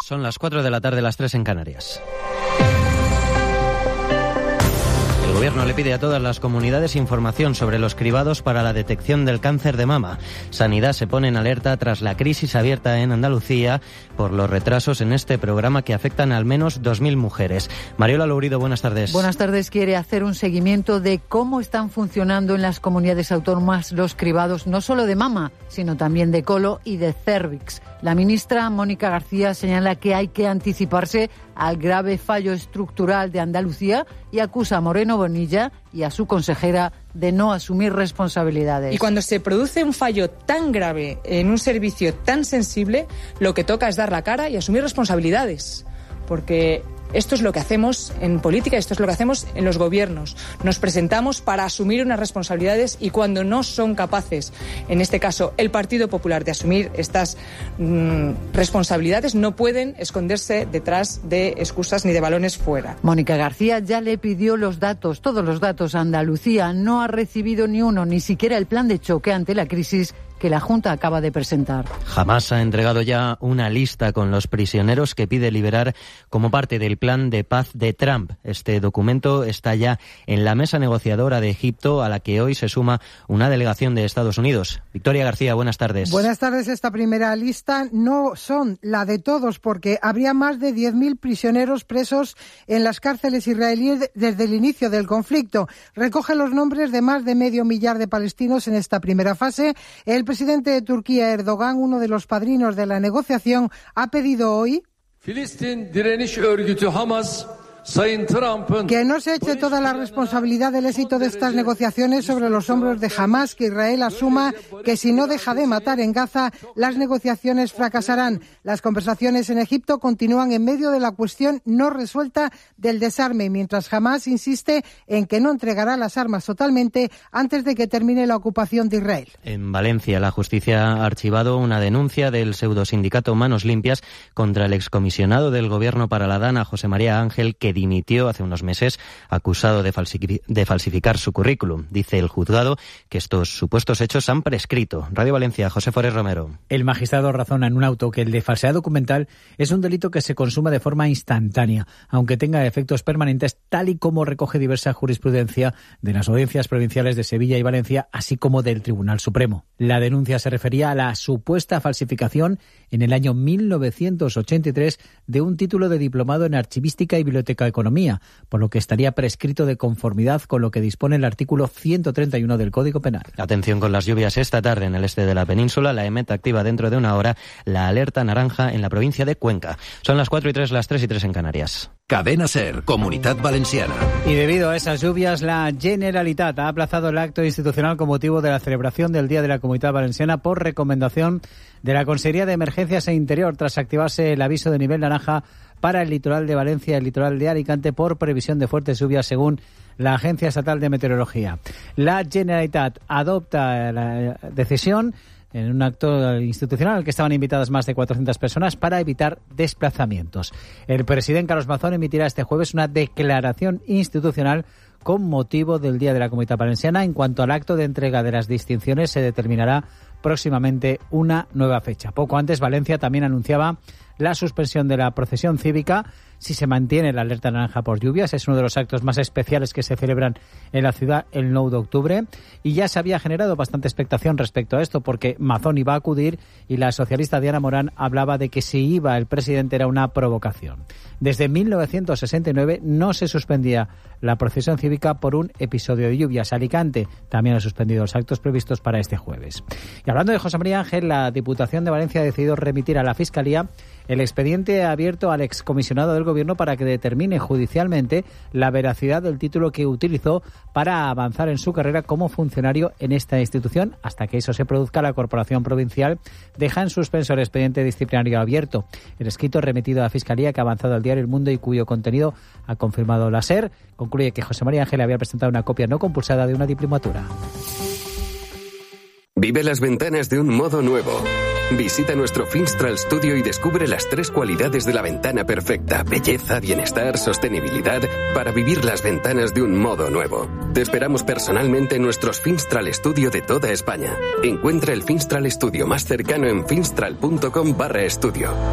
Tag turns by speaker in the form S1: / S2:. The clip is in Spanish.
S1: Son las 4 de la tarde, las 3 en Canarias. El Gobierno le pide a todas las comunidades información sobre los cribados para la detección del cáncer de mama. Sanidad se pone en alerta tras la crisis abierta en Andalucía por los retrasos en este programa que afectan a al menos 2.000 mujeres. Mariola Lourido, buenas tardes.
S2: Buenas tardes. Quiere hacer un seguimiento de cómo están funcionando en las comunidades autónomas los cribados, no solo de mama, sino también de colo y de cérvix. La ministra Mónica García señala que hay que anticiparse al grave fallo estructural de Andalucía y acusa a Moreno Bonilla y a su consejera de no asumir responsabilidades.
S3: Y cuando se produce un fallo tan grave en un servicio tan sensible, lo que toca es dar la cara y asumir responsabilidades. Porque esto es lo que hacemos en política, esto es lo que hacemos en los gobiernos. Nos presentamos para asumir unas responsabilidades y cuando no son capaces, en este caso el Partido Popular, de asumir estas responsabilidades, no pueden esconderse detrás de excusas ni de balones fuera.
S2: Mónica García ya le pidió los datos, todos los datos a Andalucía. No ha recibido ni uno, ni siquiera el plan de choque ante la crisis que la Junta acaba de presentar.
S1: Hamás ha entregado ya una lista con los prisioneros que pide liberar como parte del plan de paz de Trump. Este documento está ya en la mesa negociadora de Egipto, a la que hoy se suma una delegación de Estados Unidos. Victoria García, buenas tardes.
S4: Buenas tardes. Esta primera lista no son la de todos, porque habría más de 10.000 prisioneros presos en las cárceles israelíes desde el inicio del conflicto. Recoge los nombres de más de 500.000 de palestinos en esta primera fase. El presidente de Turquía, Erdogan, uno de los padrinos de la negociación, ha pedido hoy que no se eche toda la responsabilidad del éxito de estas negociaciones sobre los hombros de Hamás, que Israel asuma que si no deja de matar en Gaza, las negociaciones fracasarán. Las conversaciones en Egipto continúan en medio de la cuestión no resuelta del desarme, mientras Hamás insiste en que no entregará las armas totalmente antes de que termine la ocupación de Israel.
S1: En Valencia, la justicia ha archivado una denuncia del pseudosindicato Manos Limpias contra el excomisionado del Gobierno para la Dana, José María Ángel, que dimitió hace unos meses acusado de falsificar su currículum. Dice el juzgado que estos supuestos hechos han prescrito. Radio Valencia, José Forés Romero.
S5: El magistrado razona en un auto que el de falsedad documental es un delito que se consuma de forma instantánea, aunque tenga efectos permanentes, tal y como recoge diversa jurisprudencia de las audiencias provinciales de Sevilla y Valencia, así como del Tribunal Supremo. La denuncia se refería a la supuesta falsificación en el año 1983 de un título de diplomado en archivística y biblioteca economía, por lo que estaría prescrito de conformidad con lo que dispone el artículo 131 del Código Penal.
S1: Atención con las lluvias esta tarde en el este de la península. La EMET activa dentro de una hora la alerta naranja en la provincia de Cuenca. Son las 4:03, las 3:03 en Canarias.
S6: Cadena SER, Comunitat Valenciana.
S5: Y debido a esas lluvias, la Generalitat ha aplazado el acto institucional con motivo de la celebración del Día de la Comunitat Valenciana por recomendación de la Consejería de Emergencias e Interior, tras activarse el aviso de nivel naranja para el litoral de Valencia y el litoral de Alicante por previsión de fuertes lluvias, según la Agencia Estatal de Meteorología. La Generalitat adopta la decisión en un acto institucional al que estaban invitadas más de 400 personas para evitar desplazamientos. El presidente Carlos Mazón emitirá este jueves una declaración institucional con motivo del Día de la Comunitat Valenciana. En cuanto al acto de entrega de las distinciones, se determinará próximamente una nueva fecha. Poco antes, Valencia también anunciaba la suspensión de la procesión cívica si se mantiene la alerta naranja por lluvias. Es uno de los actos más especiales que se celebran en la ciudad el 9 de octubre. Y ya se había generado bastante expectación respecto a esto, porque Mazón iba a acudir y la socialista Diana Morán hablaba de que si iba el presidente era una provocación. Desde 1969 no se suspendía la procesión cívica por un episodio de lluvias. Alicante también ha suspendido los actos previstos para este jueves. Y hablando de José María Ángel, la Diputación de Valencia ha decidido remitir a la Fiscalía el expediente abierto al excomisionado del Gobierno para que determine judicialmente la veracidad del título que utilizó para avanzar en su carrera como funcionario en esta institución. Hasta que eso se produzca, la Corporación Provincial deja en suspenso el expediente disciplinario abierto. El escrito remitido a la Fiscalía, que ha avanzado al diario El Mundo y cuyo contenido ha confirmado la SER, concluye que José María Ángel había presentado una copia no compulsada de una diplomatura.
S6: Vive las ventanas de un modo nuevo. Visita nuestro Finstral Studio y descubre las 3 cualidades de la ventana perfecta: belleza, bienestar, sostenibilidad, para vivir las ventanas de un modo nuevo. Te esperamos personalmente en nuestros Finstral Studio de toda España. Encuentra el Finstral Studio más cercano en finstral.com/estudio.